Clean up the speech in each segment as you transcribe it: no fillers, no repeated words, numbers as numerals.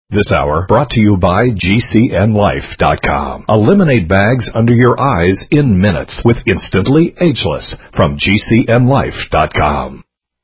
This hour brought to you by GCNLife.com. Eliminate bags under your eyes in minutes with Instantly Ageless from GCNLife.com.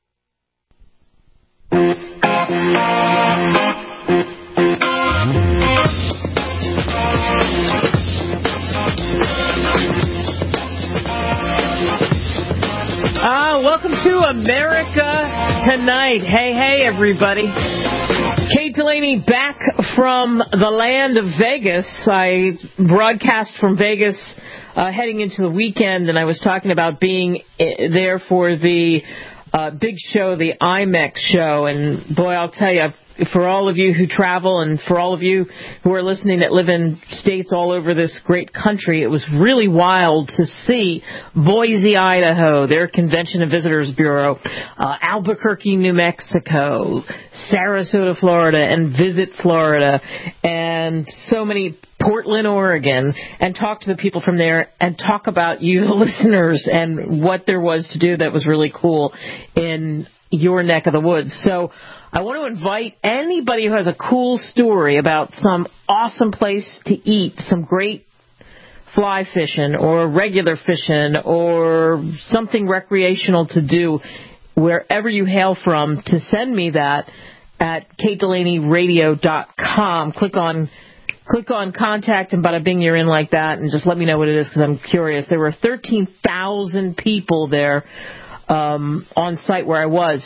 Welcome to America Tonight. Hey, everybody. Kate Delaney back from the land of Vegas. I broadcast from Vegas heading into the weekend, and I was talking about being there for the big show, the IMEX show. And, boy, I'll tell you, for all of you who travel and for all of you who are listening that live in states all over this great country, it was really wild to see Boise, Idaho, their Convention and Visitors Bureau, Albuquerque, New Mexico, Sarasota, Florida, and Visit Florida, and so many, Portland, Oregon, and talk to the people from there and talk about you, the listeners, and what there was to do that was really cool in your neck of the woods. So I want to invite anybody who has a cool story about some awesome place to eat, some great fly fishing or regular fishing or something recreational to do wherever you hail from, to send me that at KateDelaneyRadio.com. Click on contact and bada bing, you're in like that, and just let me know what it is because I'm curious. There were 13,000 people there on site where I was.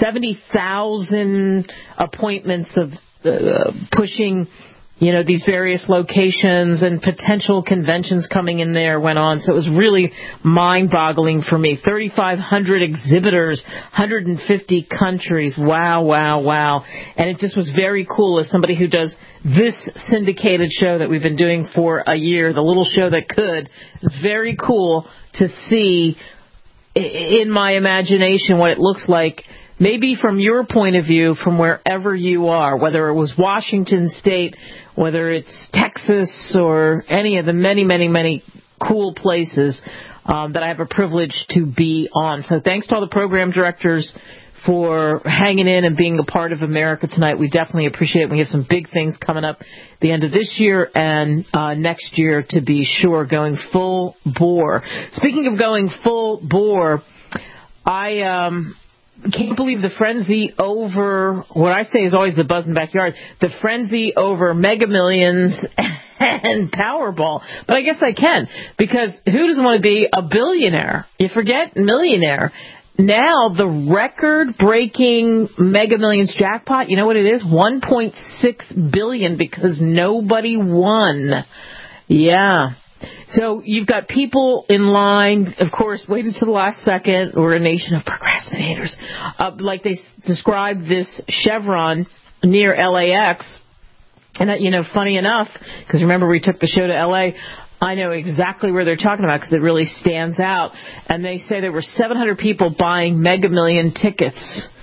70,000 appointments of pushing, these various locations and potential conventions coming in there went on. So it was really mind-boggling for me. 3,500 exhibitors, 150 countries. Wow. And it just was very cool as somebody who does this syndicated show that we've been doing for a year, the little show that could. It's very cool to see in my imagination what it looks like, maybe from your point of view, from wherever you are, whether it was Washington State, whether it's Texas, or any of the many, many, many cool places that I have a privilege to be on. So thanks to all the program directors for hanging in and being a part of America Tonight. We definitely appreciate it. We have some big things coming up the end of this year and next year, to be sure, going full bore. Speaking of going full bore, I can't believe the frenzy over, what I say is always the buzz in the backyard, the frenzy over Mega Millions and Powerball. But I guess I can, because who doesn't want to be a billionaire? You forget millionaire. Now, the record-breaking Mega Millions jackpot, you know what it is? $1.6 billion, because nobody won. Yeah. So you've got people in line, of course, waiting to the last second. We're a nation of procrastinators. Like they described this Chevron near LAX. And, funny enough, because remember we took the show to LA, I know exactly where they're talking about because it really stands out. And they say there were 700 people buying Mega Million tickets.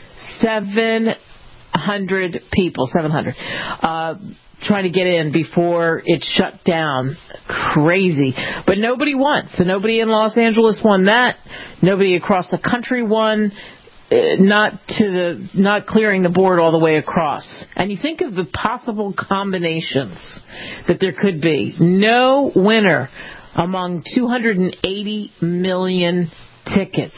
700 people, 700, trying to get in before it shut down. Crazy. But nobody won. So nobody in Los Angeles won that. Nobody across the country won. Not clearing the board all the way across. And you think of the possible combinations that there could be. No winner among 280 million tickets.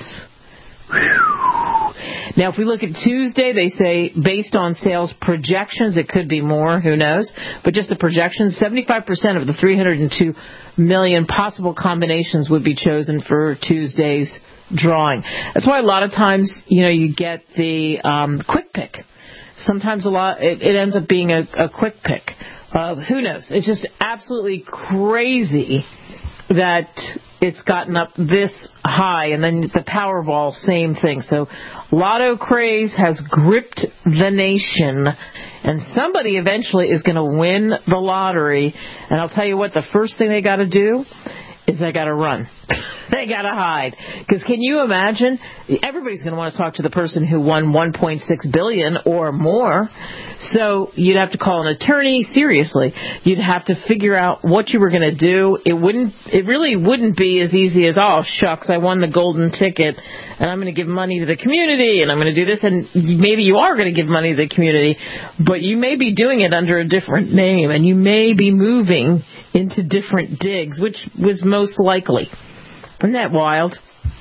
Whew. Now, if we look at Tuesday, they say based on sales projections, it could be more. Who knows? But just the projections, 75% of the 302 million possible combinations would be chosen for Tuesday's drawing. That's why a lot of times, you get the quick pick. Sometimes it ends up being a quick pick. Who knows? It's just absolutely crazy that it's gotten up this high. And then the Powerball, same thing. So lotto craze has gripped the nation. And somebody eventually is going to win the lottery. And I'll tell you what, the first thing they got to do is they got to run. They got to hide. Because can you imagine? Everybody's going to want to talk to the person who won $1.6 billion or more. So you'd have to call an attorney. Seriously, you'd have to figure out what you were going to do. It really wouldn't be as easy as, oh shucks, I won the golden ticket and I'm going to give money to the community and I'm going to do this. And maybe you are going to give money to the community, but you may be doing it under a different name and you may be moving into different digs, which was most likely. Isn't that wild?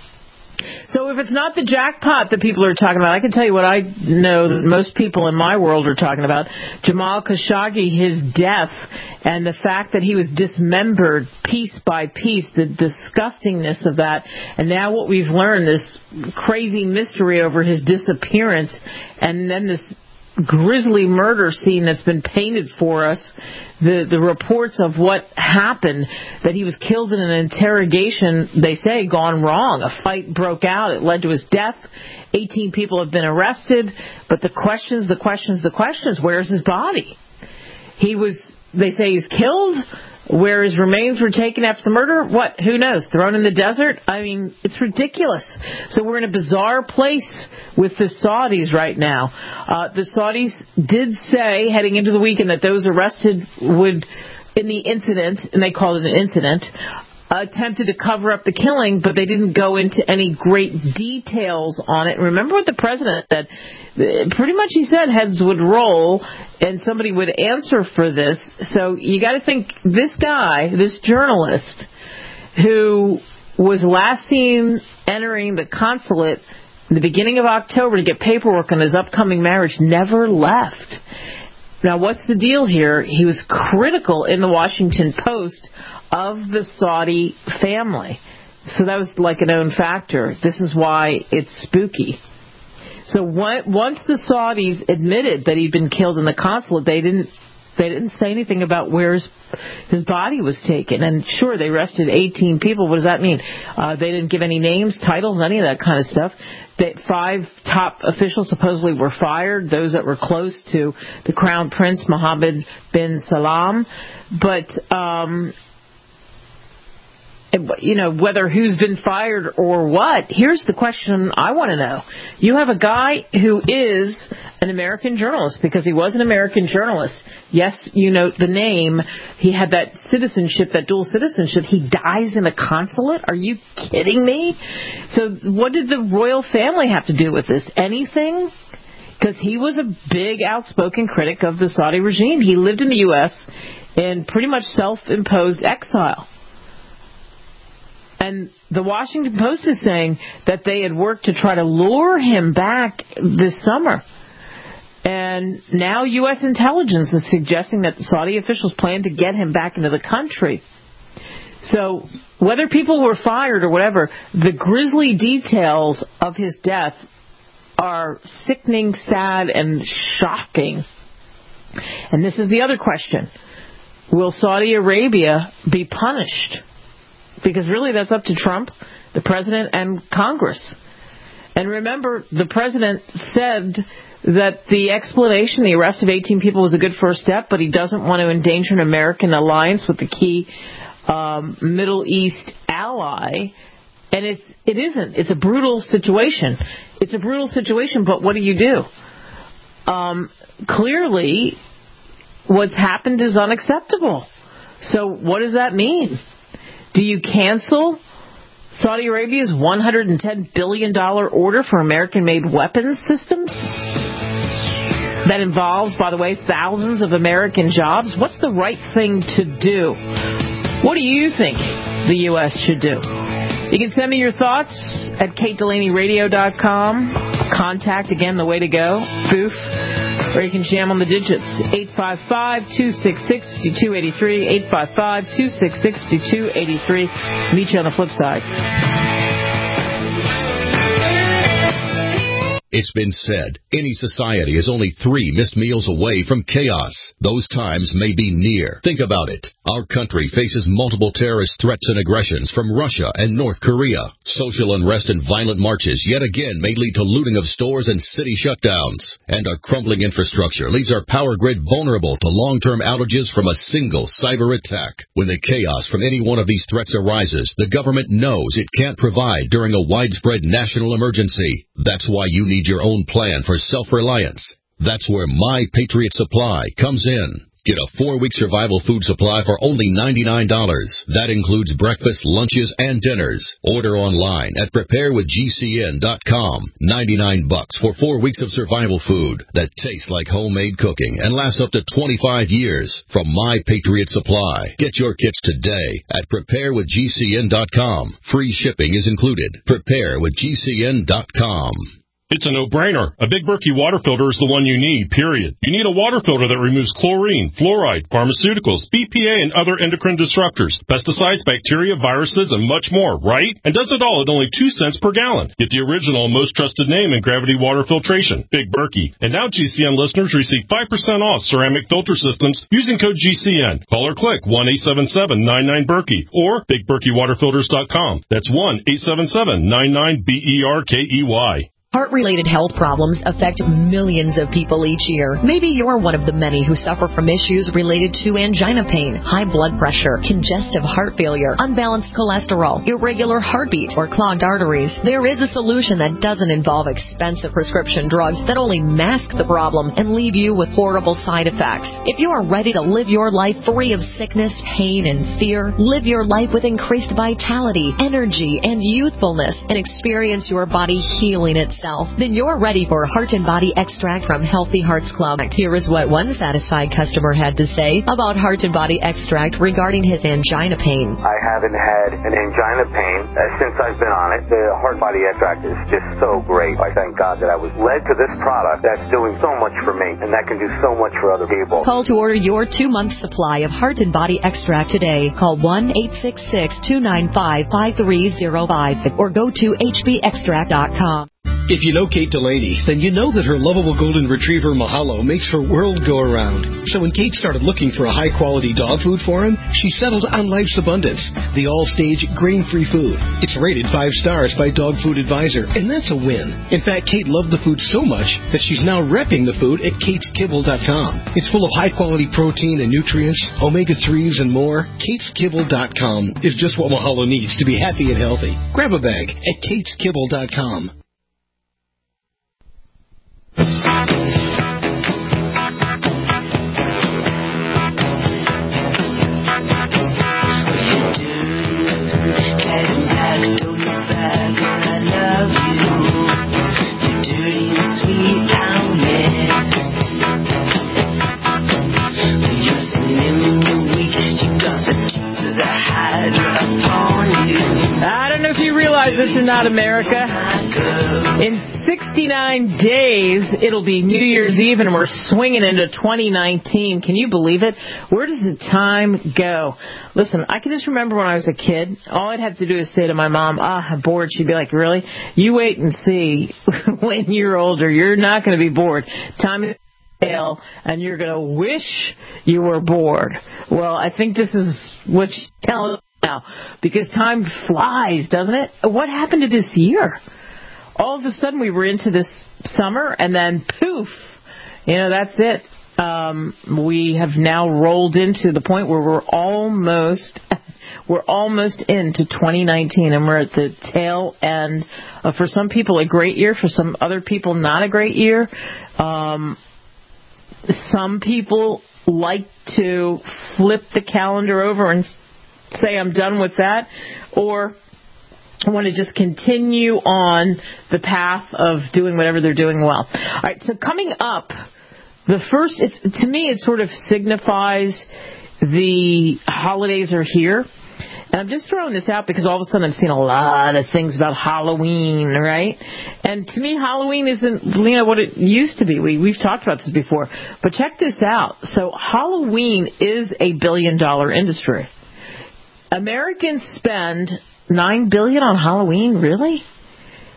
So if it's not the jackpot that people are talking about, I can tell you what I know that most people in my world are talking about. Jamal Khashoggi, his death, and the fact that he was dismembered piece by piece, the disgustingness of that. And now what we've learned, this crazy mystery over his disappearance, and then this grisly murder scene that's been painted for us, the reports of what happened, that he was killed in an interrogation, they say, gone wrong. A fight broke out. It led to his death. 18 people have been arrested. But the questions, where's his body? They say he's killed. Where his remains were taken after the murder? What? Who knows? Thrown in the desert? I mean, it's ridiculous. So we're in a bizarre place with the Saudis right now. The Saudis did say, heading into the weekend, that those arrested would, in the incident, and they called it an incident, attempted to cover up the killing, but they didn't go into any great details on it. Remember what the president said? Pretty much he said heads would roll and somebody would answer for this. So you got to think, this guy, this journalist, who was last seen entering the consulate in the beginning of October to get paperwork on his upcoming marriage, never left. Now, what's the deal here? He was critical in the Washington Post of the Saudi family. So that was like a known factor. This is why it's spooky. So once the Saudis admitted that he'd been killed in the consulate, they didn't say anything about where his body was taken. And sure, they arrested 18 people. What does that mean? They didn't give any names, titles, any of that kind of stuff. 5 top officials supposedly were fired, those that were close to the Crown Prince Mohammed bin Salman. But whether who's been fired or what, here's the question I want to know. You have a guy who is an American journalist, because he was an American journalist. Yes, you note the name. He had that citizenship, that dual citizenship. He dies in a consulate? Are you kidding me? So what did the royal family have to do with this? Anything? Because he was a big, outspoken critic of the Saudi regime. He lived in the U.S. in pretty much self-imposed exile. And the Washington Post is saying that they had worked to try to lure him back this summer. And now U.S. intelligence is suggesting that the Saudi officials plan to get him back into the country. So whether people were fired or whatever, the grisly details of his death are sickening, sad, and shocking. And this is the other question. Will Saudi Arabia be punished? Because really that's up to Trump, the president, and Congress. And remember, the president said that the explanation, the arrest of 18 people, was a good first step, but he doesn't want to endanger an American alliance with the key Middle East ally. And it isn't. It's a brutal situation. It's a brutal situation, but what do? Clearly, what's happened is unacceptable. So what does that mean? Do you cancel Saudi Arabia's $110 billion order for American-made weapons systems? That involves, by the way, thousands of American jobs. What's the right thing to do? What do you think the U.S. should do? You can send me your thoughts at KateDelaneyRadio.com. Contact, again, the way to go. Boof. Or you can jam on the digits, 855-266-5283, 855-266-5283. Meet you on the flip side. It's been said, any society is only 3 missed meals away from chaos. Those times may be near. Think about it. Our country faces multiple terrorist threats and aggressions from Russia and North Korea. Social unrest and violent marches yet again may lead to looting of stores and city shutdowns. And our crumbling infrastructure leaves our power grid vulnerable to long-term outages from a single cyber attack. When the chaos from any one of these threats arises, the government knows it can't provide during a widespread national emergency. That's why you need your own plan for self-reliance. That's where My Patriot Supply comes in. Get a 4-week survival food supply for only $99. That includes breakfast, lunches, and dinners. Order online at preparewithgcn.com. $99 for 4 weeks of survival food that tastes like homemade cooking and lasts up to 25 years from My Patriot Supply. Get your kits today at preparewithgcn.com. Free shipping is included. Preparewithgcn.com. It's a no-brainer. A Big Berkey water filter is the one you need, period. You need a water filter that removes chlorine, fluoride, pharmaceuticals, BPA, and other endocrine disruptors, pesticides, bacteria, viruses, and much more, right? And does it all at only 2 cents per gallon. Get the original and most trusted name in gravity water filtration, Big Berkey. And now GCN listeners receive 5% off ceramic filter systems using code GCN. Call or click 1-877-99-BERKEY or BigBerkeyWaterFilters.com. That's 1-877-99-BERKEY. Heart-related health problems affect millions of people each year. Maybe you're one of the many who suffer from issues related to angina pain, high blood pressure, congestive heart failure, unbalanced cholesterol, irregular heartbeat, or clogged arteries. There is a solution that doesn't involve expensive prescription drugs that only mask the problem and leave you with horrible side effects. If you are ready to live your life free of sickness, pain, and fear, live your life with increased vitality, energy, and youthfulness, and experience your body healing itself, then you're ready for Heart and Body Extract from Healthy Hearts Club. Here is what one satisfied customer had to say about Heart and Body Extract regarding his angina pain. I haven't had an angina pain since I've been on it. The Heart Body Extract is just so great. I thank God that I was led to this product that's doing so much for me and that can do so much for other people. Call to order your 2-month supply of Heart and Body Extract today. Call 1-866-295-5305 or go to hbextract.com. If you know Kate Delaney, then you know that her lovable golden retriever Mahalo makes her world go around. So when Kate started looking for a high-quality dog food for him, she settled on Life's Abundance, the all-stage grain-free food. It's rated 5 stars by Dog Food Advisor, and that's a win. In fact, Kate loved the food so much that she's now repping the food at KatesKibble.com. It's full of high-quality protein and nutrients, omega-3s, and more. KatesKibble.com is just what Mahalo needs to be happy and healthy. Grab a bag at KatesKibble.com. I don't know if you realize this is not America. In 69 days, it'll be New Year's Eve, and we're swinging into 2019. Can you believe it? Where does the time go? Listen, I can just remember when I was a kid, all I'd have to do is say to my mom, I'm bored. She'd be like, really? You wait and see when you're older. You're not going to be bored. Time is and you're going to wish you were bored. Well, I think this is what she's telling us now, because time flies, doesn't it? What happened to this year? All of a sudden we were into this summer, and then poof, that's it. We have now rolled into the point where we're almost into 2019, and we're at the tail end of, for some people, a great year, for some other people, not a great year. Some people like to flip the calendar over and say, I'm done with that, or want to just continue on the path of doing whatever they're doing well. All right, so coming up, the first, to me, it sort of signifies the holidays are here. And I'm just throwing this out because all of a sudden I've seen a lot of things about Halloween, right? And to me, Halloween isn't, what it used to be. We've talked about this before. But check this out. So Halloween is a billion-dollar industry. Americans spend $9 billion on Halloween, really?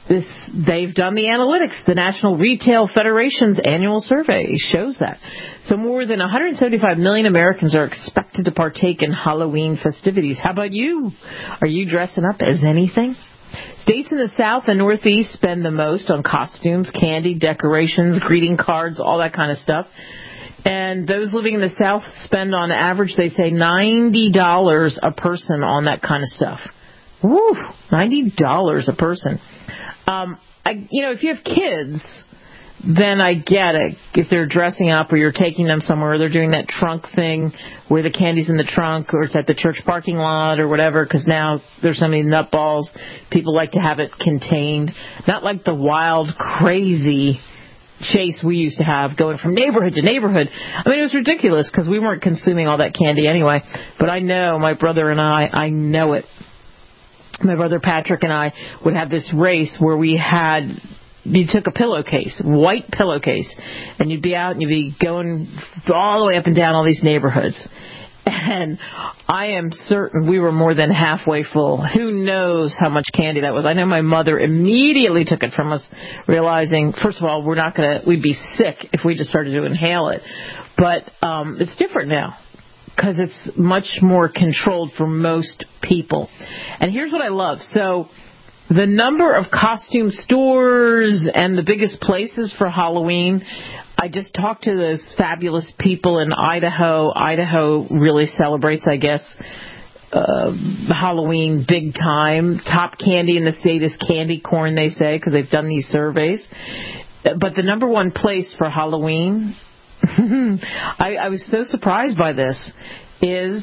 they've done the analytics. The National Retail Federation's annual survey shows that. So more than 175 million Americans are expected to partake in Halloween festivities. How about you? Are you dressing up as anything? States in the South and Northeast spend the most on costumes, candy, decorations, greeting cards, all that kind of stuff. And those living in the South spend on average, they say, $90 a person on that kind of stuff. Woo, $90 a person. If you have kids, then I get it. If they're dressing up or you're taking them somewhere, or they're doing that trunk thing where the candy's in the trunk or it's at the church parking lot or whatever, because now there's so many nutballs. People like to have it contained. Not like the wild, crazy chase we used to have going from neighborhood to neighborhood. I mean, it was ridiculous because we weren't consuming all that candy anyway. But I know, my brother and I know it. My brother Patrick and I would have this race where you took a pillowcase, white pillowcase, and you'd be out and you'd be going all the way up and down all these neighborhoods. And I am certain we were more than halfway full. Who knows how much candy that was? I know my mother immediately took it from us, realizing, first of all, we'd be sick if we just started to inhale it. But it's different now, because it's much more controlled for most people. And here's what I love. So the number of costume stores and the biggest places for Halloween, I just talked to those fabulous people in Idaho. Idaho really celebrates, I guess, Halloween big time. Top candy in the state is candy corn, they say, because they've done these surveys. But the number one place for Halloween, I was so surprised by this, is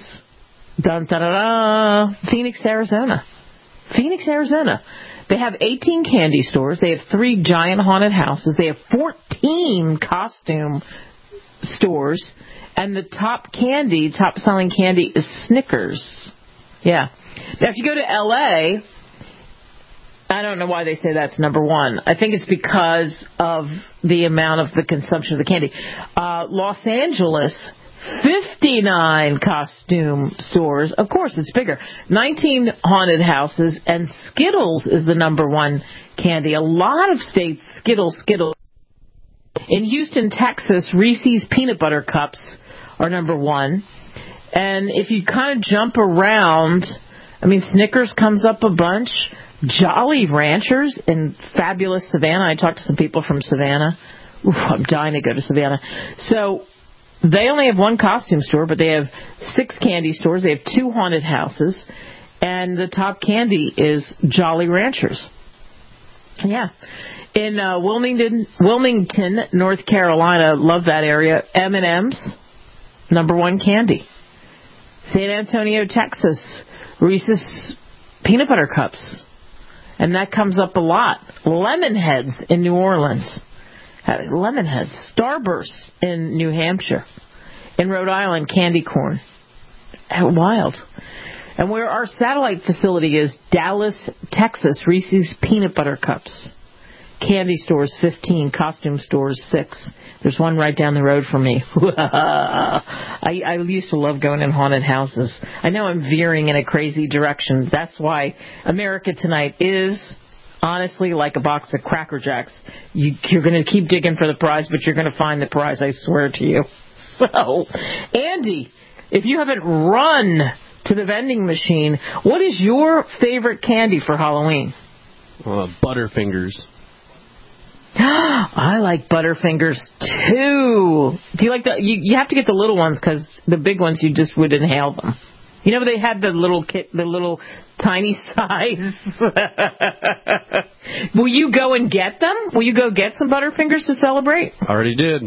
Phoenix, Arizona. Phoenix, Arizona. They have 18 candy stores. They have 3 giant haunted houses. They have 14 costume stores. And the top selling candy is Snickers. Yeah. Now, if you go to L.A., I don't know why they say that's number one. I think it's because of the amount of the consumption of the candy. Los Angeles, 59 costume stores. Of course, it's bigger. 19 haunted houses, and Skittles is the number one candy. A lot of states, Skittles. In Houston, Texas, Reese's Peanut Butter Cups are number one. And if you kind of jump around, I mean, Snickers comes up a bunch. Jolly Ranchers in fabulous Savannah. I talked to some people from Savannah. Ooh, I'm dying to go to Savannah. So they only have 1 costume store, but they have 6 candy stores. They have 2 haunted houses. And the top candy is Jolly Ranchers. Yeah. In Wilmington, North Carolina, love that area, M&M's, number one candy. San Antonio, Texas, Reese's Peanut Butter Cups. And that comes up a lot. Lemonheads in New Orleans. Lemonheads. Starburst in New Hampshire. In Rhode Island, candy corn. Wild. And where our satellite facility is, Dallas, Texas, Reese's Peanut Butter Cups. Candy stores, 15. Costume stores, 6. There's one right down the road from me. I used to love going in haunted houses. I know I'm veering in a crazy direction. That's why America Tonight is honestly like a box of Cracker Jacks. You're going to keep digging for the prize, but you're going to find the prize, I swear to you. So, Andy, if you haven't run to the vending machine, what is your favorite candy for Halloween? Butterfingers. I like Butterfingers too. Do you like the? You have to get the little ones because the big ones you just would inhale them. You know they had the little tiny size. Will you go and get them? Will you go get some Butterfingers to celebrate? Already did.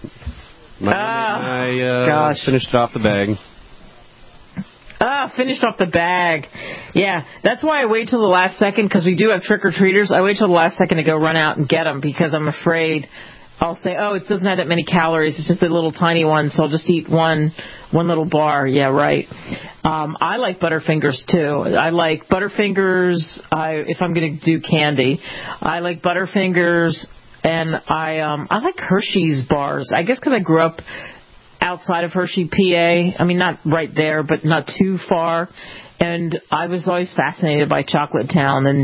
I finished off the bag. Finished off the bag. Yeah, that's why I wait till the last second, because we do have trick-or-treaters. I wait till the last second to go run out and get them, because I'm afraid I'll say, it doesn't have that many calories. It's just a little tiny one, so I'll just eat one little bar. Yeah, right. I like Butterfingers, too. I like Butterfingers if I'm going to do candy. I like Butterfingers, and I like Hershey's bars. I guess because I grew up outside of Hershey, PA. I mean, not right there, but not too far. And I was always fascinated by Chocolate Town. And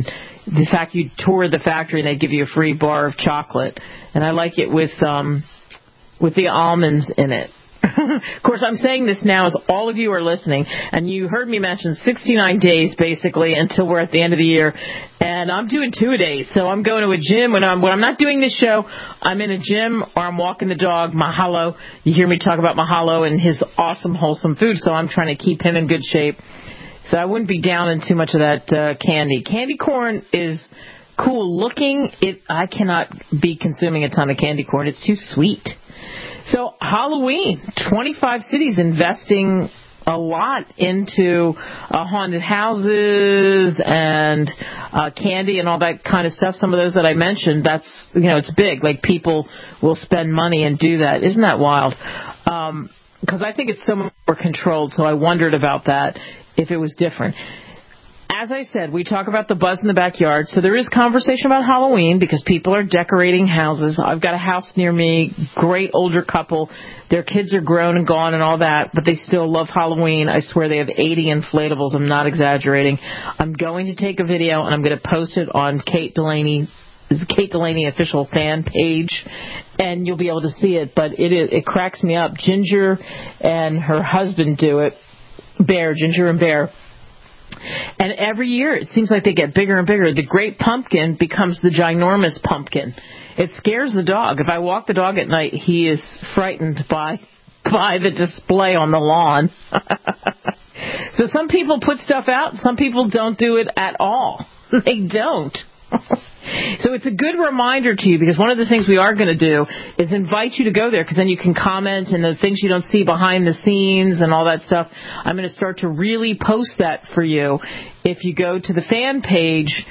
the fact you tour the factory and they give you a free bar of chocolate. And I like it with the almonds in it. Of course, I'm saying this now as all of you are listening, and you heard me mention 69 days, basically, until we're at the end of the year, and I'm doing 2-a-days. So I'm going to a gym. When I'm not doing this show, I'm in a gym or I'm walking the dog. Mahalo. You hear me talk about Mahalo and his awesome, wholesome food, so I'm trying to keep him in good shape. So I wouldn't be down in too much of that candy. Candy corn is cool looking. I cannot be consuming a ton of candy corn. It's too sweet. So Halloween, 25 cities investing a lot into haunted houses and candy and all that kind of stuff. Some of those that I mentioned, that's, it's big. Like, people will spend money and do that. Isn't that wild? Because I think it's so much more controlled, so I wondered about that, if it was different. As I said, we talk about the buzz in the backyard, so there is conversation about Halloween because people are decorating houses. I've got a house near me, great older couple. Their kids are grown and gone and all that, but they still love Halloween. I swear they have 80 inflatables. I'm not exaggerating. I'm going to take a video, and I'm going to post it on Kate Delaney official fan page, and you'll be able to see it, but it cracks me up. Ginger and her husband do it, Ginger and Bear. And every year it seems like they get bigger and bigger. The great pumpkin becomes the ginormous pumpkin. It scares the dog. If I walk the dog at night, he is frightened by the display on the lawn. So some people put stuff out. Some people don't do it at all. They don't. So it's a good reminder to you, because one of the things we are going to do is invite you to go there, because then you can comment and the things you don't see behind the scenes and all that stuff. I'm going to start to really post that for you. If you go to the fan page,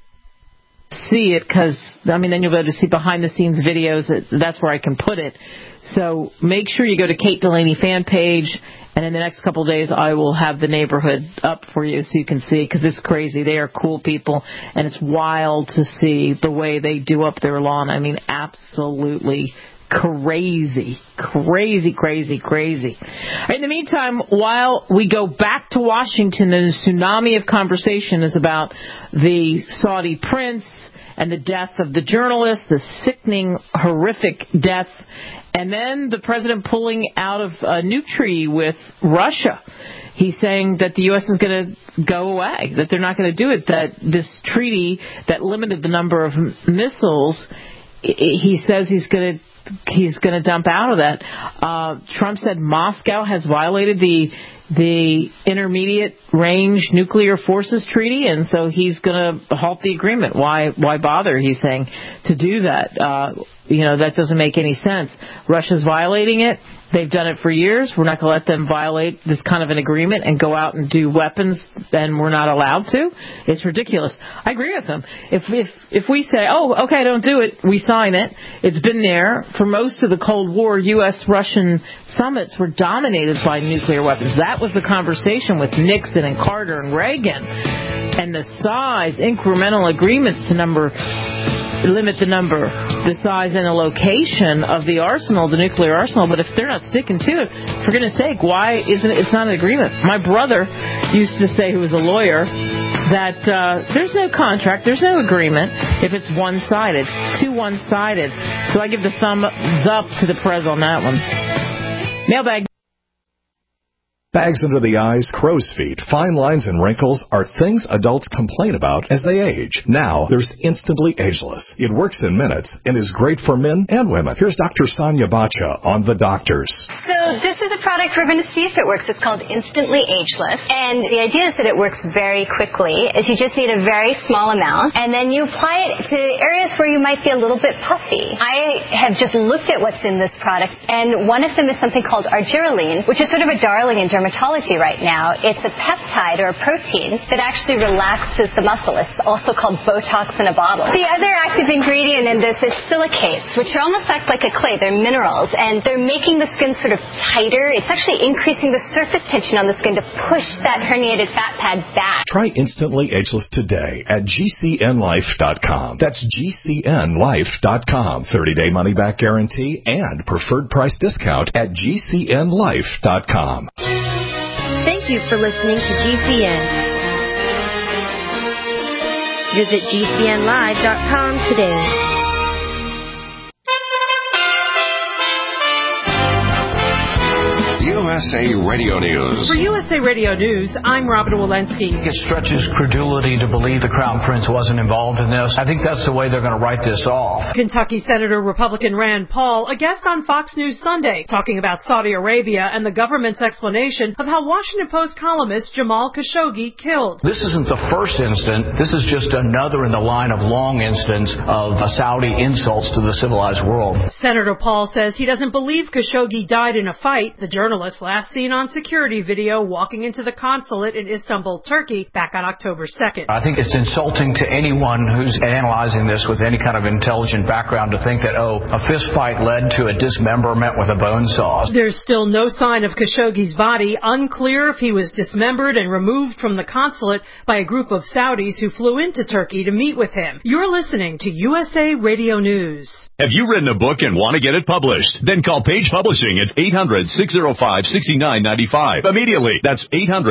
see it, because, then you'll be able to see behind the scenes videos. That's where I can put it. So make sure you go to Kate Delaney fan page, and in the next couple of days, I will have the neighborhood up for you so you can see, because it's crazy. They are cool people, and it's wild to see the way they do up their lawn. Absolutely crazy. Crazy, crazy, crazy. All right, in the meantime, while we go back to Washington, the tsunami of conversation is about the Saudi prince and the death of the journalist, the sickening, horrific death, and then the president pulling out of a nuke treaty with Russia. He's saying that the U.S. is going to go away, that they're not going to do it, that this treaty that limited the number of missiles, he says he's going to dump out of that. Trump said Moscow has violated the Intermediate Range Nuclear Forces Treaty, and so he's going to halt the agreement. Why bother, he's saying, to do that? That doesn't make any sense. Russia's violating it. They've done it for years. We're not going to let them violate this kind of an agreement and go out and do weapons, and we're not allowed to. It's ridiculous. I agree with them. If we say, oh, okay, don't do it, we sign it. It's been there. For most of the Cold War, U.S.-Russian summits were dominated by nuclear weapons. That was the conversation with Nixon and Carter and Reagan. And the size, incremental agreements to limit the size and the location of the arsenal, the nuclear arsenal. But if they're not sticking to it, for goodness sake, why isn't it? It's not an agreement. My brother used to say, who was a lawyer, that there's no contract, there's no agreement if it's one-sided, too one-sided. So I give the thumbs up to the prez on that one. Mailbag. Bags under the eyes, crow's feet, fine lines, and wrinkles are things adults complain about as they age. Now, there's Instantly Ageless. It works in minutes and is great for men and women. Here's Dr. Sonia Bacha on The Doctors. So this is a product we're going to see if it works. It's called Instantly Ageless. And the idea is that it works very quickly, is you just need a very small amount, and then you apply it to areas where you might be a little bit puffy. I have just looked at what's in this product, and one of them is something called argireline, which is sort of a darling in dermatology right now. It's a peptide or a protein that actually relaxes the muscle. It's also called Botox in a bottle. The other active ingredient in this is silicates, which almost act like a clay. They're minerals, and they're making the skin sort of tighter. It's actually increasing the surface tension on the skin to push that herniated fat pad back. Try Instantly Ageless today at GCNlife.com. That's GCNlife.com. 30-day money-back guarantee and preferred price discount at GCNlife.com. Thank you for listening to GCN. Visit GCNlive.com today. USA Radio News. For USA Radio News, I'm Robin Walensky. It stretches credulity to believe the Crown Prince wasn't involved in this. I think that's the way they're going to write this off. Kentucky Senator Republican Rand Paul, a guest on Fox News Sunday, talking about Saudi Arabia and the government's explanation of how Washington Post columnist Jamal Khashoggi killed. This isn't the first incident. This is just another in the line of long incidents of Saudi insults to the civilized world. Senator Paul says he doesn't believe Khashoggi died in a fight. The journalist last seen on security video walking into the consulate in Istanbul, Turkey, back on October 2nd. I think it's insulting to anyone who's analyzing this with any kind of intelligent background to think that, a fist fight led to a dismemberment with a bone saw. There's still no sign of Khashoggi's body. Unclear if he was dismembered and removed from the consulate by a group of Saudis who flew into Turkey to meet with him. You're listening to USA Radio News. Have you written a book and want to get it published? Then call Page Publishing at 800-605-6995. Immediately. That's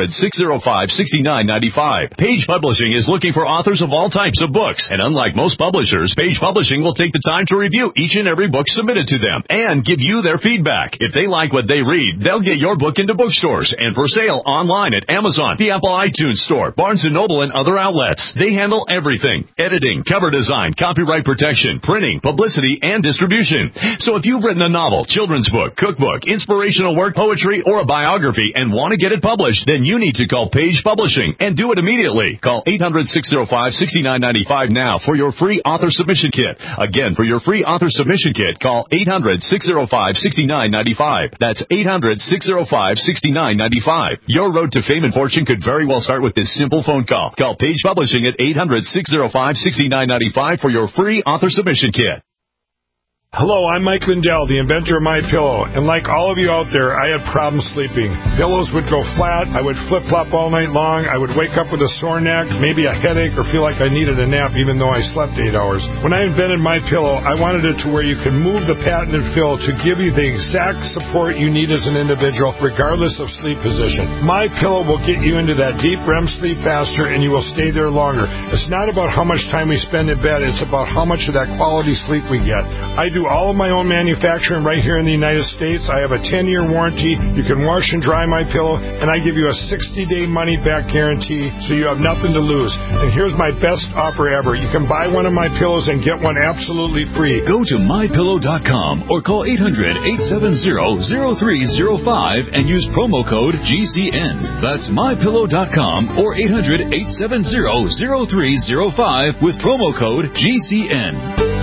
800-605-6995. Page Publishing is looking for authors of all types of books. And unlike most publishers, Page Publishing will take the time to review each and every book submitted to them and give you their feedback. If they like what they read, they'll get your book into bookstores and for sale online at Amazon, the Apple iTunes Store, Barnes & Noble, and other outlets. They handle everything: editing, cover design, copyright protection, printing, publicity, and distribution. So if you've written a novel, children's book, cookbook, inspirational work, poetry, or a biography and want to get it published, then you need to call Page Publishing and do it immediately. Call 800-605-6995 now for your free author submission kit. Again, for your free author submission kit, call 800-605-6995. That's 800-605-6995. Your road to fame and fortune could very well start with this simple phone call. Call Page Publishing at 800-605-6995 for your free author submission kit. Hello, I'm Mike Lindell, the inventor of MyPillow, and like all of you out there, I had problems sleeping. Pillows would go flat, I would flip-flop all night long, I would wake up with a sore neck, maybe a headache, or feel like I needed a nap even though I slept 8 hours. When I invented MyPillow, I wanted it to where you can move the patented fill to give you the exact support you need as an individual, regardless of sleep position. MyPillow will get you into that deep REM sleep faster, and you will stay there longer. It's not about how much time we spend in bed, it's about how much of that quality sleep we get. I do all of my own manufacturing right here in the United States. I have a 10-year warranty. You can wash and dry MyPillow, and I give you a 60-day money-back guarantee, so you have nothing to lose. And here's my best offer ever. You can buy one of my pillows and get one absolutely free. Go to MyPillow.com or call 800-870-0305 and use promo code GCN. That's MyPillow.com or 800-870-0305 with promo code GCN.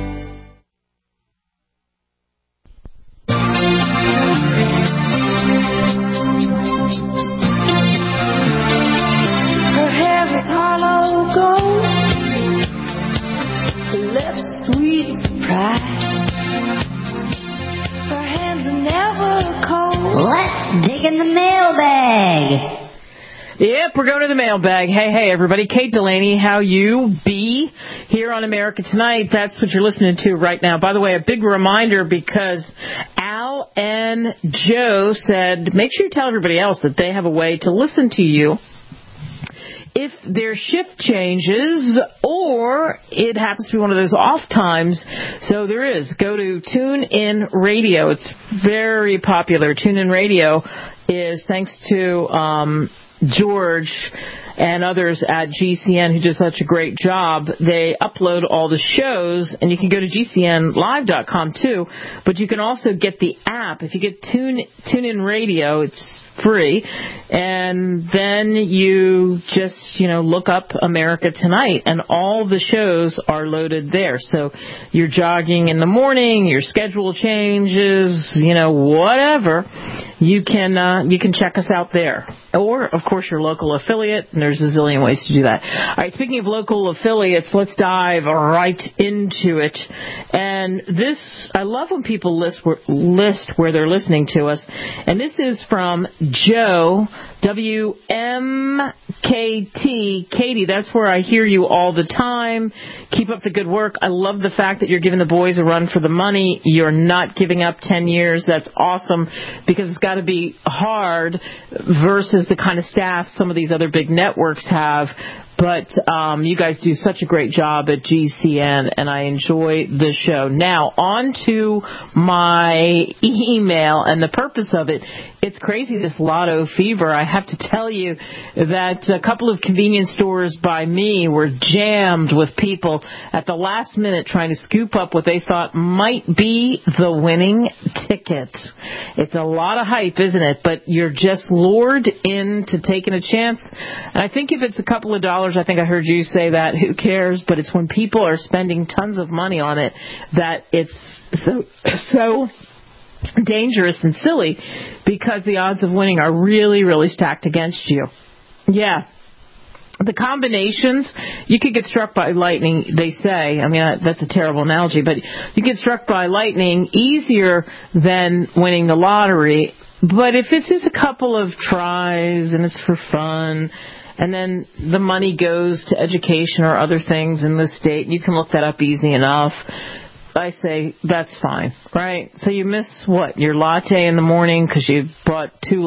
In the mailbag. Yep, we're going to the mailbag. Hey, everybody. Kate Delaney, how you be? Here on America Tonight. That's what you're listening to right now. By the way, a big reminder, because Al and Joe said, make sure you tell everybody else that they have a way to listen to you if their shift changes or it happens to be one of those off times. So there is. Go to TuneIn Radio. It's very popular. TuneIn Radio is thanks to George and others at GCN who did such a great job. They upload all the shows, and you can go to GCNlive.com too, but you can also get the app. If you get TuneIn Radio, it's free, and then you just, look up America Tonight, and all the shows are loaded there. So you're jogging in the morning, your schedule changes, whatever, you can check us out there. Or, of course, your local affiliate, and there's a zillion ways to do that. All right, speaking of local affiliates, let's dive right into it. And this, I love when people list where they're listening to us. And this is from Joe, WMKT. Katie, that's where I hear you all the time. Keep up the good work. I love the fact that you're giving the boys a run for the money. You're not giving up 10 years. That's awesome, because it's got to be hard versus the kind of staff some of these other big networks have. But you guys do such a great job at GCN, and I enjoy the show. Now, on to my email and the purpose of it. It's crazy, this lotto fever. I have to tell you that a couple of convenience stores by me were jammed with people at the last minute trying to scoop up what they thought might be the winning ticket. It's a lot of hype, isn't it? But you're just lured into taking a chance. And I think if it's a couple of dollars, I think I heard you say that, who cares? But it's when people are spending tons of money on it that it's so dangerous and silly, because the odds of winning are really, really stacked against you. Yeah. The combinations, you could get struck by lightning, they say. I mean, that's a terrible analogy, but you get struck by lightning easier than winning the lottery. But if it's just a couple of tries and it's for fun, and then the money goes to education or other things in the state, you can look that up easy enough. I say that's fine, right? So you miss your latte in the morning because you bought 2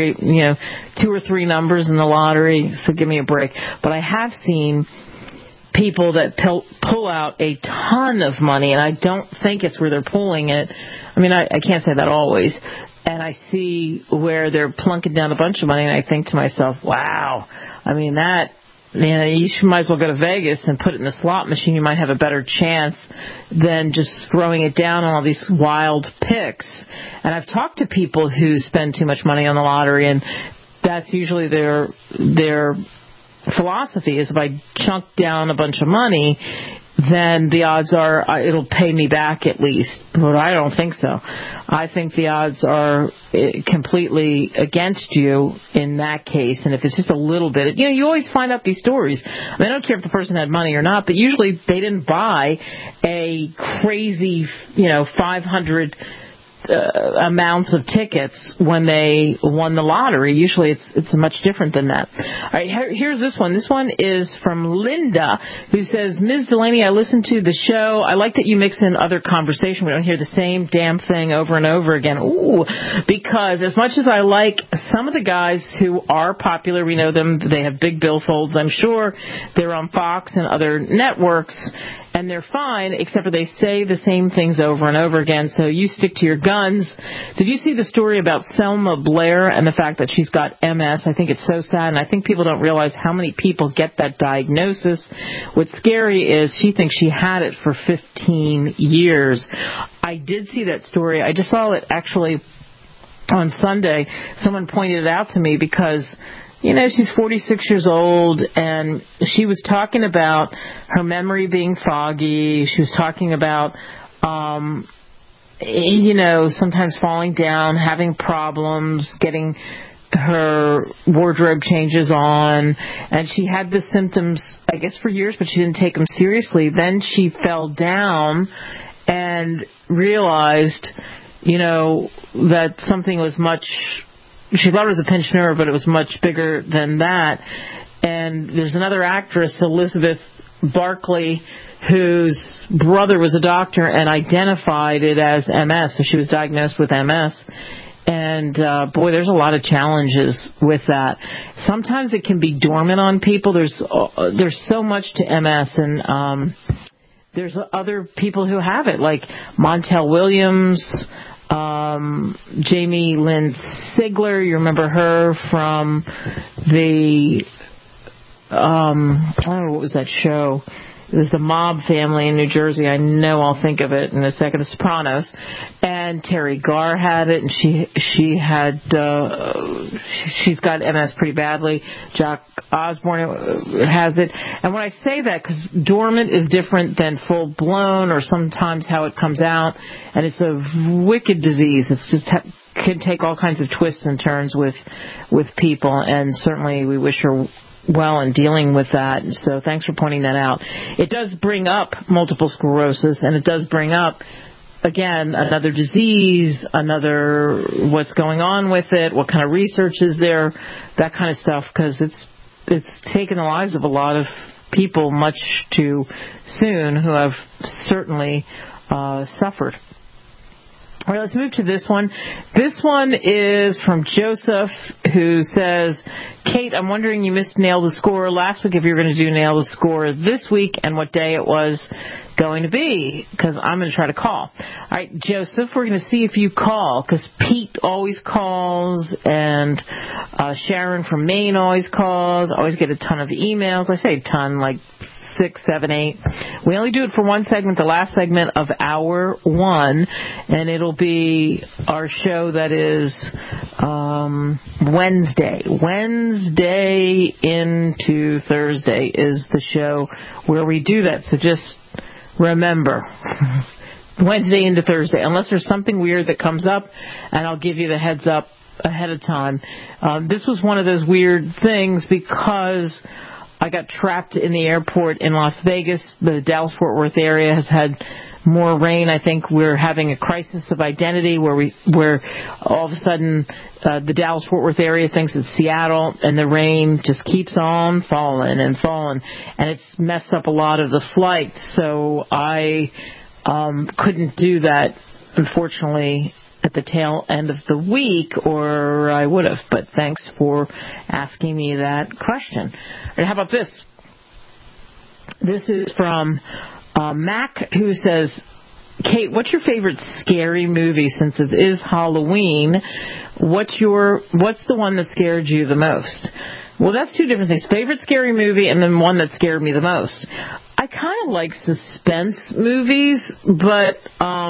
or 3 numbers in the lottery. So give me a break. But I have seen people that pull out a ton of money, and I don't think it's where they're pulling it. I mean, I can't say that always. And I see where they're plunking down a bunch of money, and I think to myself, wow, I mean, you might as well go to Vegas and put it in a slot machine. You might have a better chance than just throwing it down on all these wild picks. And I've talked to people who spend too much money on the lottery, and that's usually their philosophy is if I chunk down a bunch of money, then the odds are it'll pay me back at least. But I don't think so. I think the odds are completely against you in that case. And if it's just a little bit, you always find out these stories. I mean, I don't care if the person had money or not, but usually they didn't buy a crazy, 500 amounts of tickets when they won the lottery. Usually it's much different than that. All right, here's this one. This one is from Linda, who says, Ms. Delaney, I listened to the show. I like that you mix in other conversation. We don't hear the same damn thing over and over again. Ooh, because as much as I like some of the guys who are popular, we know them, they have big billfolds, I'm sure. They're on Fox and other networks, and they're fine, except for they say the same things over and over again, so you stick to your guns. Did you see the story about Selma Blair and the fact that she's got MS? I think it's so sad, and I think people don't realize how many people get that diagnosis. What's scary is she thinks she had it for 15 years. I did see that story. I just saw it actually on Sunday. Someone pointed it out to me because she's 46 years old, and she was talking about her memory being foggy. She was talking about, sometimes falling down, having problems, getting her wardrobe changes on, and she had the symptoms, I guess, for years, but she didn't take them seriously. Then she fell down and realized, that something was she thought it was a pinched nerve, but it was much bigger than that. And there's another actress, Elizabeth Barkley, whose brother was a doctor and identified it as MS, so she was diagnosed with MS. And, boy, there's a lot of challenges with that. Sometimes it can be dormant on people. There's so much to MS, and there's other people who have it, like Montel Williams, Jamie Lynn Sigler. You remember her from the, I don't know, what was that show? It was the Mob Family in New Jersey. I know I'll think of it in a second. The Sopranos. And Terry Garr had it, and she's got MS pretty badly. Jack Osborne has it. And when I say that, because dormant is different than full blown, or sometimes how it comes out, and it's a wicked disease. It's just can take all kinds of twists and turns with people, and certainly we wish her well in dealing with that. So thanks for pointing that out. It does bring up multiple sclerosis, and it does bring up, again, another disease, another what's going on with it, what kind of research is there, that kind of stuff, because it's taken the lives of a lot of people much too soon who have certainly suffered. All right, let's move to this one. This one is from Joseph, who says, Kate, I'm wondering, you missed Nail the Score last week, if you were going to do Nail the Score this week, and what day it was going to be, because I'm going to try to call. All right, Joseph, we're going to see if you call, because Pete always calls, and Sharon from Maine always calls. Always get a ton of emails. I say a ton, like 6, 7, 8. We only do it for one segment, the last segment of hour 1, and it'll be our show that is Wednesday. Wednesday into Thursday is the show where we do that. So just remember, Wednesday into Thursday, unless there's something weird that comes up, and I'll give you the heads up ahead of time. This was one of those weird things because I got trapped in the airport in Las Vegas. The Dallas-Fort Worth area has had more rain. I think we're having a crisis of identity where all of a sudden the Dallas-Fort Worth area thinks it's Seattle, and the rain just keeps on falling, and it's messed up a lot of the flights. So I couldn't do that, unfortunately, at the tail end of the week, or I would have. But thanks for asking me that question. And how about this? This is from Mac, who says, Kate, what's your favorite scary movie since it is Halloween? What's the one that scared you the most? Well, that's two different things. Favorite scary movie and then one that scared me the most. I kind of like suspense movies, but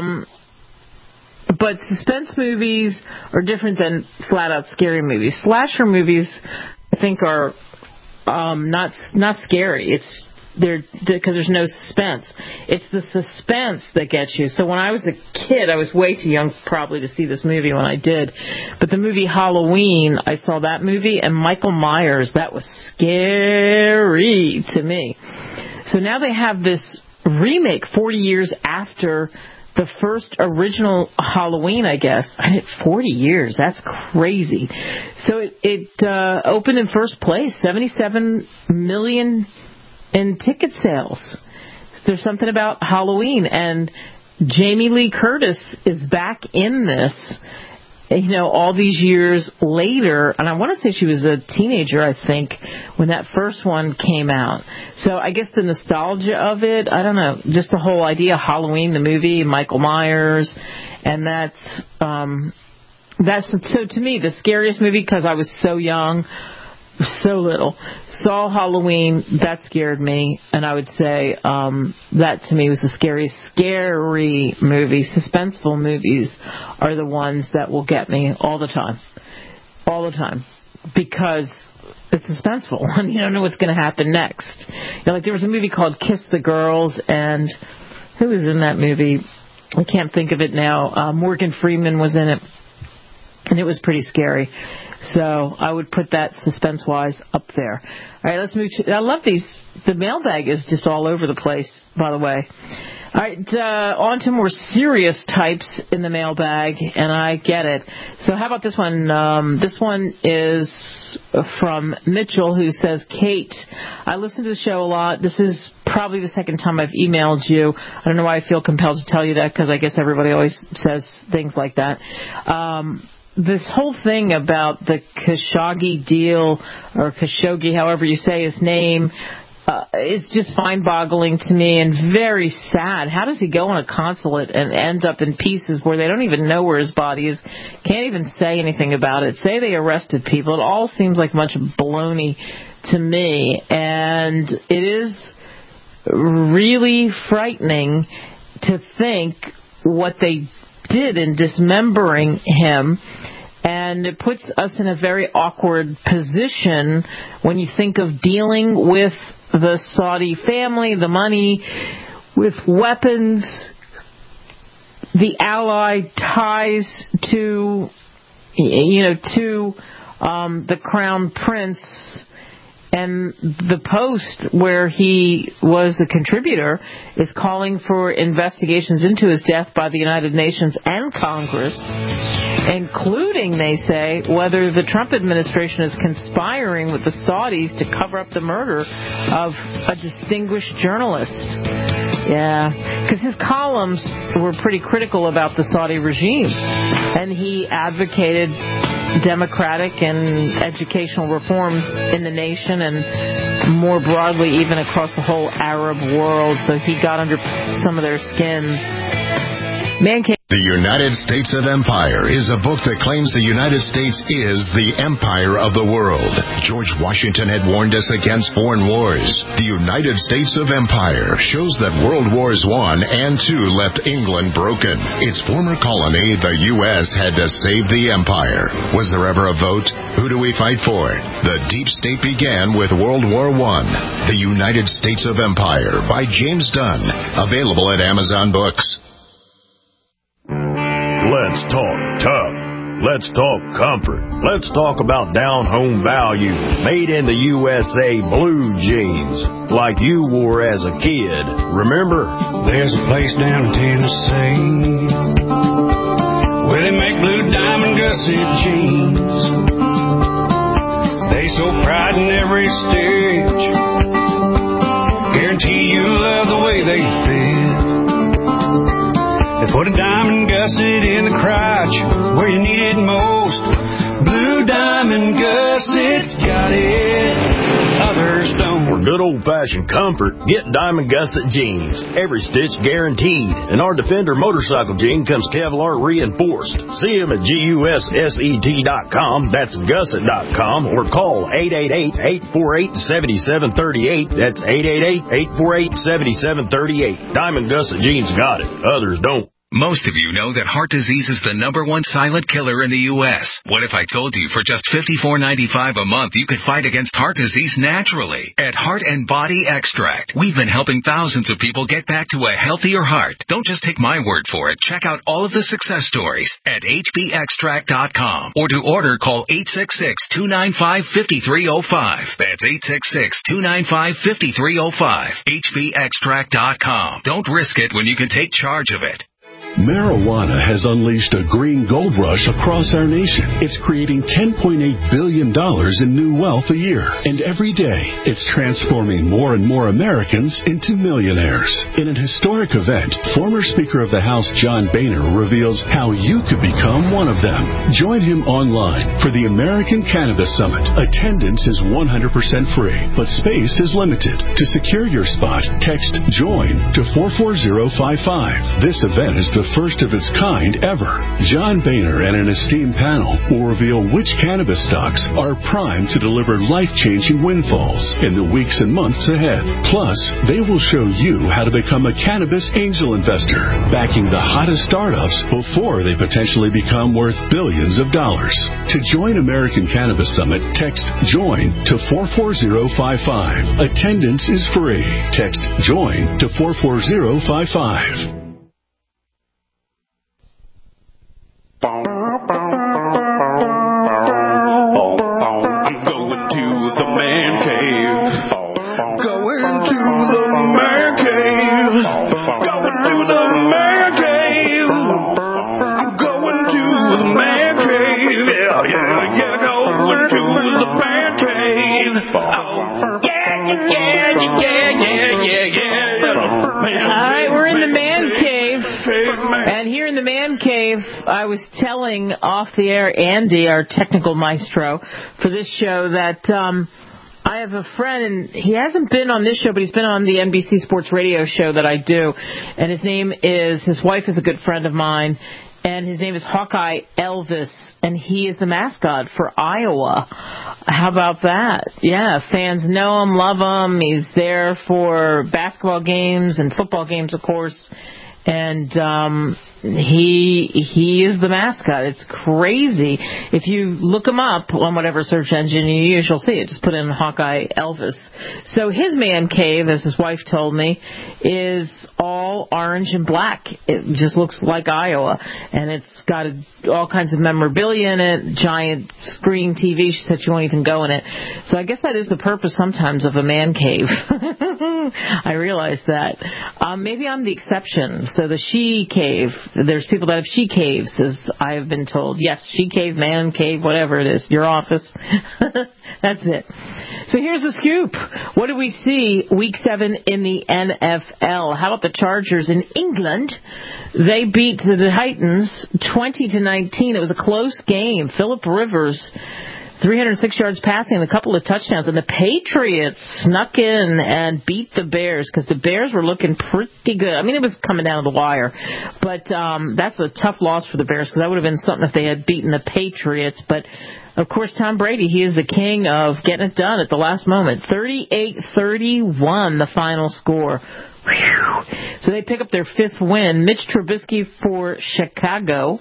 suspense movies are different than flat-out scary movies. Slasher movies, I think, are not scary. Because there's no suspense. It's the suspense that gets you. So when I was a kid, I was way too young probably to see this movie when I did. But the movie Halloween, I saw that movie, and Michael Myers, that was scary to me. So now they have this remake 40 years after the first original Halloween, I guess. 40 years, that's crazy. So it opened in first place, 77 million in ticket sales. There's something about Halloween, and Jamie Lee Curtis is back in this, all these years later. And I want to say she was a teenager, I think, when that first one came out. So I guess the nostalgia of it, I don't know, just the whole idea of Halloween, the movie, Michael Myers, and that's so to me the scariest movie, because I was so young, so little. Saw Halloween, that scared me, and I would say that to me was the scary movie. Suspenseful movies are the ones that will get me all the time, because it's suspenseful and you don't know what's going to happen next. Like there was a movie called Kiss the Girls, and who was in that movie? I can't think of it now. Morgan Freeman was in it, and it was pretty scary. So I would put that suspense-wise up there. All right, let's move to... I love these. The mailbag is just all over the place, by the way. All right, on to more serious types in the mailbag, and I get it. So how about this one? This one is from Mitchell, who says, Kate, I listen to the show a lot. This is probably the second time I've emailed you. I don't know why I feel compelled to tell you that, because I guess everybody always says things like that. This whole thing about the Khashoggi deal, or Khashoggi, however you say his name, is just mind-boggling to me and very sad. How does he go on a consulate and end up in pieces where they don't even know where his body is, can't even say anything about it, say they arrested people? It all seems like a bunch of baloney to me, and it is really frightening to think what they did in dismembering him, and it puts us in a very awkward position when you think of dealing with the Saudi family, the money, with weapons, the allied ties to the Crown Prince, And the Post, where he was a contributor, is calling for investigations into his death by the United Nations and Congress, including, they say, whether the Trump administration is conspiring with the Saudis to cover up the murder of a distinguished journalist. Yeah, because his columns were pretty critical about the Saudi regime, and he advocated democratic and educational reforms in the nation and more broadly even across the whole Arab world, so he got under some of their skins. The United States of Empire is a book that claims the United States is the empire of the world. George Washington had warned us against foreign wars. The United States of Empire shows that World Wars I and II left England broken. Its former colony, the U.S., had to save the empire. Was there ever a vote? Who do we fight for? The deep state began with World War I. The United States of Empire by James Dunn. Available at Amazon Books. Let's talk tough. Let's talk comfort. Let's talk about down-home value. Made in the USA blue jeans, like you wore as a kid. Remember? There's a place down in Tennessee where they make blue diamond gusset jeans. They so pride in every stitch. Guarantee you love the way they fit. They put a diamond gusset in the crotch where you need it most. Blue diamond gussets got it, others don't. For good old-fashioned comfort, get diamond gusset jeans. Every stitch guaranteed. And our Defender motorcycle jean comes Kevlar reinforced. See them at GUSSET.com. That's gusset.com. Or call 888-848-7738. That's 888-848-7738. Diamond gusset jeans got it, others don't. Most of you know that heart disease is the #1 silent killer in the U.S. What if I told you for just $54.95 a month you could fight against heart disease naturally? At Heart and Body Extract, we've been helping thousands of people get back to a healthier heart. Don't just take my word for it. Check out all of the success stories at hbextract.com. Or to order, call 866-295-5305. That's 866-295-5305. hbextract.com. Don't risk it when you can take charge of it. Marijuana has unleashed a green gold rush across our nation. It's creating $10.8 billion in new wealth a year. And every day, it's transforming more and more Americans into millionaires. In an historic event, former Speaker of the House John Boehner reveals how you could become one of them. Join him online for the American Cannabis Summit. Attendance is 100% free, but space is limited. To secure your spot, text JOIN to 44055. This event is the first of its kind ever. John Boehner and an esteemed panel will reveal which cannabis stocks are primed to deliver life-changing windfalls in the weeks and months ahead. Plus, they will show you how to become a cannabis angel investor, backing the hottest startups before they potentially become worth billions of dollars. To join American Cannabis Summit, text JOIN to 44055. Attendance is free. Text JOIN to 44055. I'm going to the man cave. Going to the man cave. Going to the man cave. I'm going to the man cave. Yeah, going to the man cave. Oh, yeah. All right, we're in the man cave. And here in the man cave, I was telling off the air Andy, our technical maestro for this show, that I have a friend, and he hasn't been on this show, but he's been on the NBC Sports Radio show that I do. And his wife is a good friend of mine, and his name is Hawkeye Elvis, and he is the mascot for Iowa. How about that? Yeah, fans know him, love him. He's there for basketball games and football games, of course. And he is the mascot. It's crazy. If you look him up on whatever search engine you use, you'll see it. Just put in Hawkeye Elvis. So his man cave, as his wife told me, is all orange and black. It just looks like Iowa. And it's got all kinds of memorabilia in it, giant screen TV. She said she won't even go in it. So I guess that is the purpose sometimes of a man cave. I realize that. Maybe I'm the exception. So the she cave, there's people that have she caves, as I have been told. Yes, she cave, man cave, whatever it is, your office. That's it. So here's the scoop. What do we see Week 7 in the NFL? How about the Chargers in England? They beat the Titans 20-19. It was a close game. Phillip Rivers, 306 yards passing and a couple of touchdowns. And the Patriots snuck in and beat the Bears because the Bears were looking pretty good. I mean, it was coming down to the wire. But that's a tough loss for the Bears because that would have been something if they had beaten the Patriots. But, of course, Tom Brady, he is the king of getting it done at the last moment. 38-31, the final score. Whew. So they pick up their 5th win. Mitch Trubisky for Chicago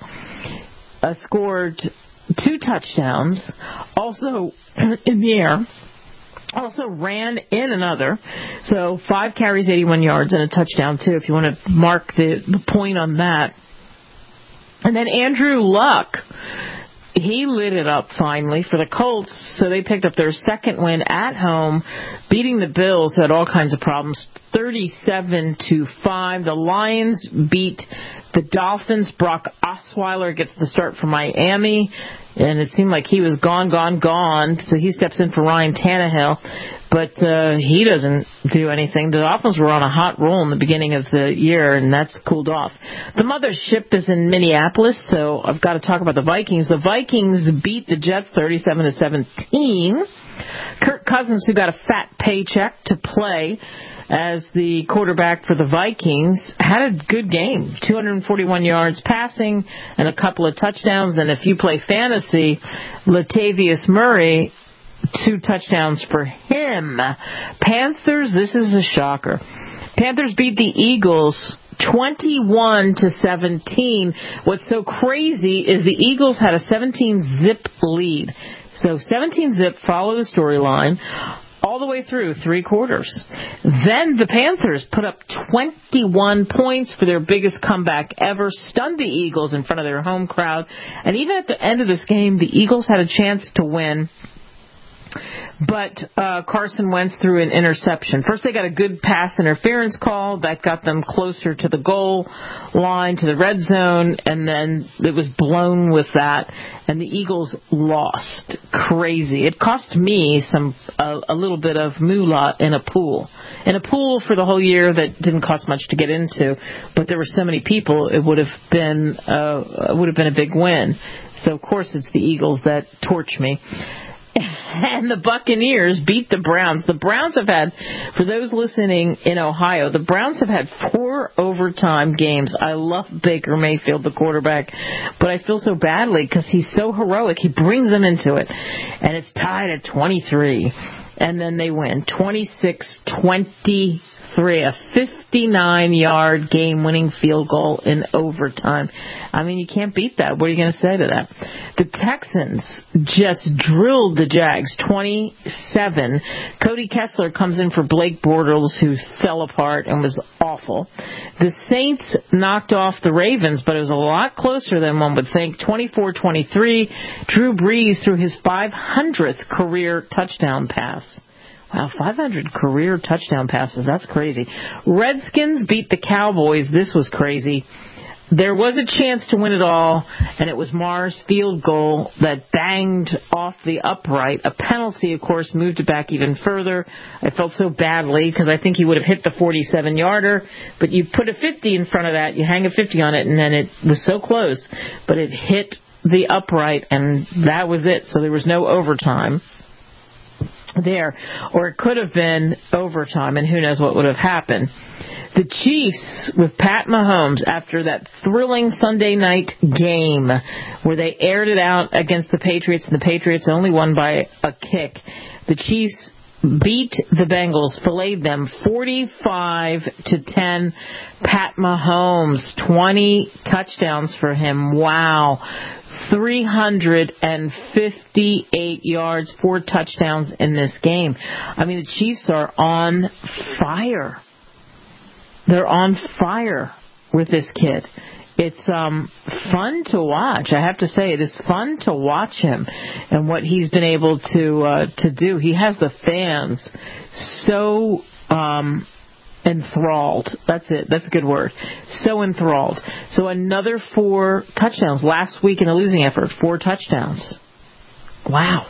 scored 2 touchdowns, also in the air, also ran in another. So 5 carries, 81 yards, and a touchdown, too, if you want to mark the point on that. And then Andrew Luck, he lit it up finally for the Colts, so they picked up their 2nd win at home, beating the Bills, who had all kinds of problems, 37-5. The Lions beat the Dolphins. Brock Osweiler gets the start for Miami, and it seemed like he was gone, so he steps in for Ryan Tannehill, but he doesn't do anything. The Dolphins were on a hot roll in the beginning of the year, and that's cooled off. The mothership is in Minneapolis, so I've got to talk about the Vikings. The Vikings beat the Jets 37-17. Kirk Cousins, who got a fat paycheck to play as the quarterback for the Vikings, had a good game. 241 yards passing and a couple of touchdowns. And if you play fantasy, Latavius Murray, 2 touchdowns for him. Panthers, this is a shocker. Panthers beat the Eagles 21-17. What's so crazy is the Eagles had a 17-zip lead. So 17-zip, follow the storyline, all the way through 3 quarters. Then the Panthers put up 21 points for their biggest comeback ever, stunned the Eagles in front of their home crowd. And even at the end of this game, the Eagles had a chance to win. But Carson Wentz threw an interception. First, they got a good pass interference call that got them closer to the goal line, to the red zone, and then it was blown with that, and the Eagles lost. Crazy. It cost me a little bit of moolah in a pool. In a pool for the whole year that didn't cost much to get into, but there were so many people, it would have been a big win. So, of course, it's the Eagles that torch me. And the Buccaneers beat the Browns. The Browns have had, for those listening in Ohio, the Browns have had 4 overtime games. I love Baker Mayfield, the quarterback, but I feel so badly because he's so heroic. He brings them into it. And it's tied at 23. And then they win 26-23, a 59-yard game-winning field goal in overtime. I mean, you can't beat that. What are you going to say to that? The Texans just drilled the Jags 27. Cody Kessler comes in for Blake Bortles, who fell apart and was awful. The Saints knocked off the Ravens, but it was a lot closer than one would think. 24-23. Drew Brees threw his 500th career touchdown pass. Wow, 500 career touchdown passes. That's crazy. Redskins beat the Cowboys. This was crazy. There was a chance to win it all, and it was Marr's field goal that banged off the upright. A penalty, of course, moved it back even further. I felt so badly because I think he would have hit the 47-yarder, but you put a 50 in front of that, you hang a 50 on it, and then it was so close, but it hit the upright, and that was it. So there was no overtime there, or it could have been overtime, and who knows what would have happened. The Chiefs, with Pat Mahomes, after that thrilling Sunday night game where they aired it out against the Patriots, and the Patriots only won by a kick, the Chiefs beat the Bengals, filleted them 45-10. Pat Mahomes, 20 touchdowns for him. Wow. 358 yards, 4 touchdowns in this game. I mean, the Chiefs are on fire. They're on fire with this kid. It's fun to watch. I have to say, it is fun to watch him and what he's been able to do. He has the fans so enthralled. That's it. That's a good word. So enthralled. So another 4 touchdowns. Last week in a losing effort, 4 touchdowns. Wow.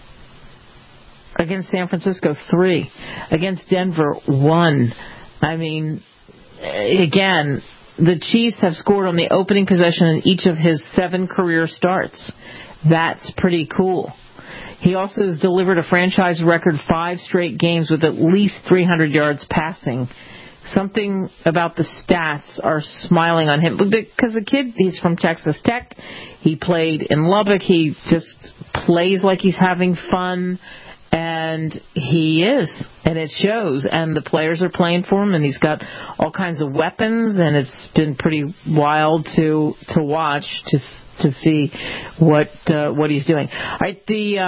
Against San Francisco, 3. Against Denver, 1. I mean, again, the Chiefs have scored on the opening possession in each of his 7 career starts. That's pretty cool. He also has delivered a franchise record 5 straight games with at least 300 yards passing. Something about the stats are smiling on him. Because the kid, he's from Texas Tech. He played in Lubbock. He just plays like he's having fun. And he is, and it shows, and the players are playing for him, and he's got all kinds of weapons, and it's been pretty wild to watch, to see what he's doing. All right,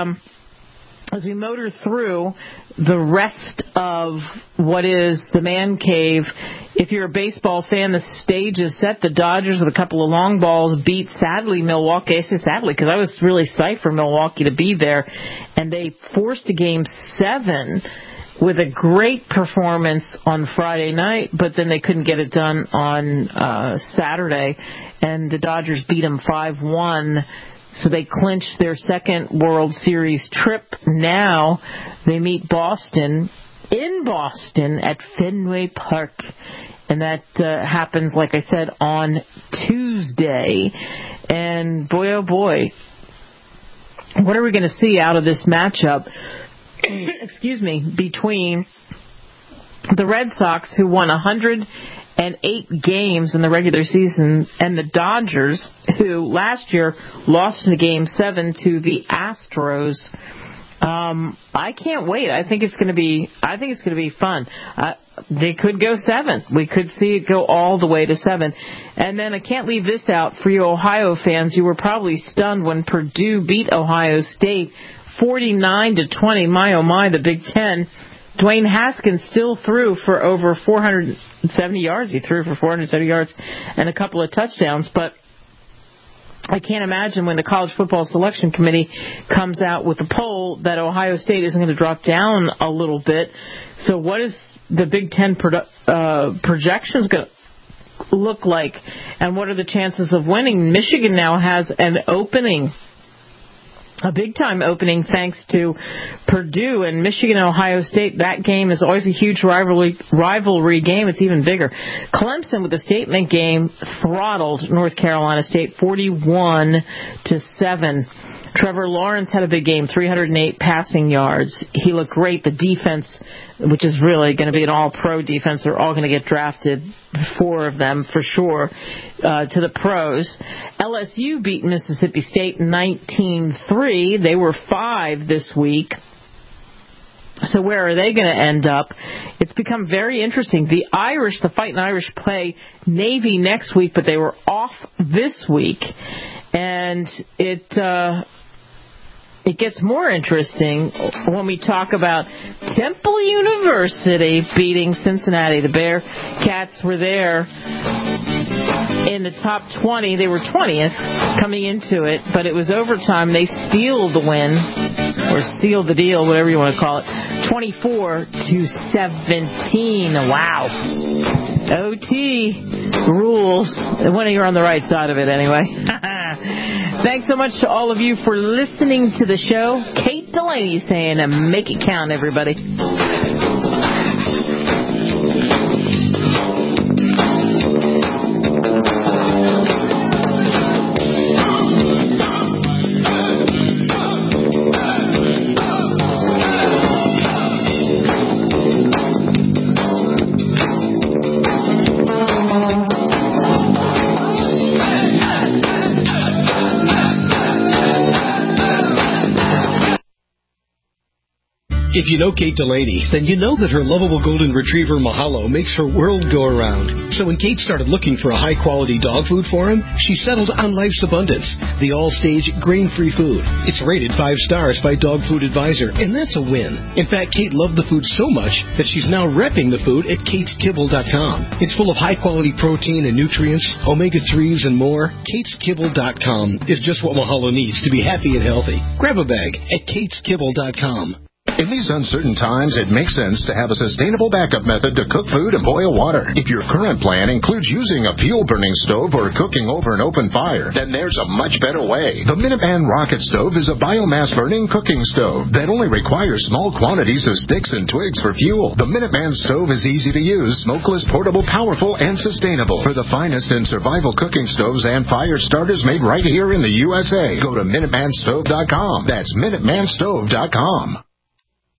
as we motor through the rest of what is the man cave, if you're a baseball fan, the stage is set. The Dodgers, with a couple of long balls, beat, sadly, Milwaukee. I say sadly because I was really psyched for Milwaukee to be there. And they forced a Game 7 with a great performance on Friday night, but then they couldn't get it done on Saturday. And the Dodgers beat them 5-1. So they clinched their second World Series trip. Now they meet Boston in Boston at Fenway Park. And that happens, like I said, on Tuesday. And boy, oh boy, what are we going to see out of this matchup, excuse me, between the Red Sox, who won 108 games in the regular season, and the Dodgers, who last year lost in Game 7 to the Astros. I can't wait. I think it's going to be fun. They could go 7. We could see it go all the way to 7. And then I can't leave this out for you Ohio fans. You were probably stunned when Purdue beat Ohio State 49-20. My oh my, the Big Ten. Dwayne Haskins still threw for over 470 yards. He threw for 470 yards and a couple of touchdowns, but I can't imagine when the College Football Selection Committee comes out with a poll that Ohio State isn't going to drop down a little bit. So what is the Big Ten projections going to look like, and what are the chances of winning? Michigan now has an opening, a big-time opening, thanks to Purdue. And Michigan-Ohio State, that game is always a huge rivalry game. It's even bigger. Clemson, with a statement game, throttled North Carolina State 41-7. Trevor Lawrence had a big game, 308 passing yards. He looked great. The defense, which is really going to be an all-pro defense, they're all going to get drafted, 4 of them for sure, to the pros. LSU beat Mississippi State 19-3. They were 5 this week. So where are they going to end up? It's become very interesting. The Irish, the Fighting Irish, play Navy next week, but they were off this week. And it gets more interesting when we talk about Temple University beating Cincinnati. The Bearcats were there in the top 20. They were 20th coming into it, but it was overtime. They sealed the win, or sealed the deal, whatever you want to call it, 24-17. Wow. OT rules. When you're on the right side of it, anyway. Thanks so much to all of you for listening to the show. Kate Delaney saying, make it count, everybody. If you know Kate Delaney, then you know that her lovable golden retriever Mahalo makes her world go around. So when Kate started looking for a high-quality dog food for him, she settled on Life's Abundance, the all-stage grain-free food. It's rated 5 stars by Dog Food Advisor, and that's a win. In fact, Kate loved the food so much that she's now repping the food at KatesKibble.com. It's full of high-quality protein and nutrients, omega-3s, and more. KatesKibble.com is just what Mahalo needs to be happy and healthy. Grab a bag at KatesKibble.com. In these uncertain times, it makes sense to have a sustainable backup method to cook food and boil water. If your current plan includes using a fuel-burning stove or cooking over an open fire, then there's a much better way. The Minuteman Rocket Stove is a biomass-burning cooking stove that only requires small quantities of sticks and twigs for fuel. The Minuteman Stove is easy to use, smokeless, portable, powerful, and sustainable. For the finest in survival cooking stoves and fire starters made right here in the USA, go to MinutemanStove.com. That's MinutemanStove.com.